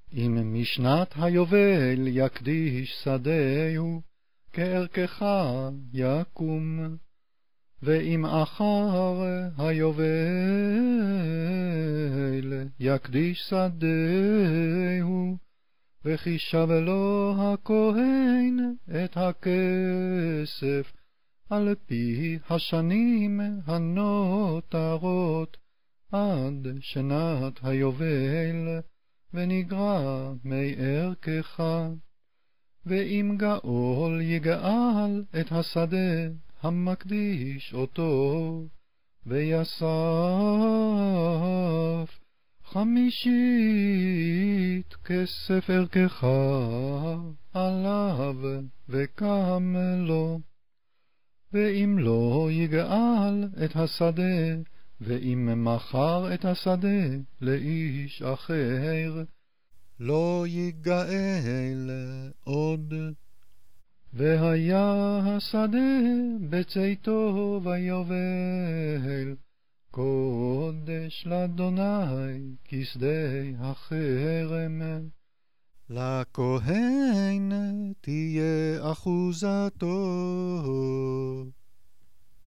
אם משנת היובל יקדיש שדהו, כערכך יקום. ואם אחר היובל יקדיש שדהו, וחישב לו הכהן את הכסף על פי השנים הנותרות עד שנת היובל, ונגרע מערכך. ואם גאול יגאל את השדה המקדיש אותו, ויסף 50 כסף ערכך עליו, וקם לו. ואם לא יגאל את השדה, ואם מכר את השדה לאיש אחר, לא יגאל עוד. והיה השדה בצאתו ויובל, קודש לאדוני כשדה החרם. לכהן תהיה אחוזתו,